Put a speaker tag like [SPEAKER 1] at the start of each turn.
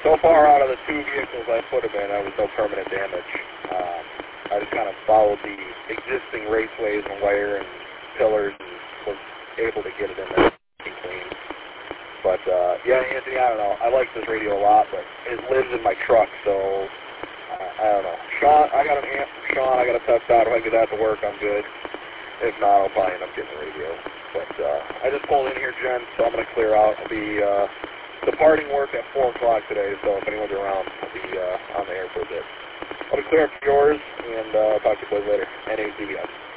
[SPEAKER 1] So far out of the 2 vehicles I put them in, I was no permanent damage. I just kind of followed the existing raceways and wire and pillars and was able to get it in there clean. But, yeah, Anthony, I don't know. I like this radio a lot, but it lives in my truck, so I don't know. Sean, I got an amp from Sean. I got to test out. If I can get that to work, I'm good. If not, I'll probably end up getting the radio. But I just pulled in here, Jen, so I'm going to clear out. I'll be departing work at 4 o'clock today, so if anyone's around, I'll be on the air for a bit. I'll be clear up yours, and I'll talk to you boys later. NAC, guys.